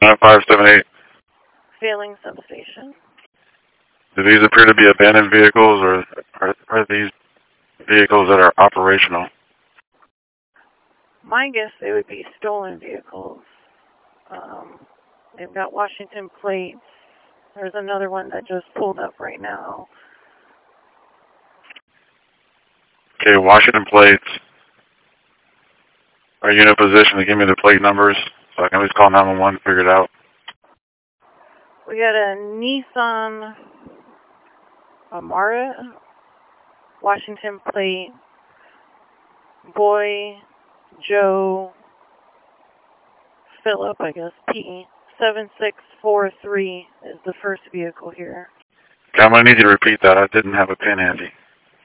9578. Failing substation. Do these appear to be abandoned vehicles, or are these vehicles that are operational? My guess they would be stolen vehicles. They've got Washington plates. There's another one that just pulled up right now. Okay, Washington plates. Are you in a position to give me the plate numbers so I can at least call 911 and figure it out? We got a Nissan Amara, Washington plate, Boy, Joe, Philip, I guess, P7643 is the first vehicle here. Okay, I'm going to need you to repeat that. I didn't have a pen handy.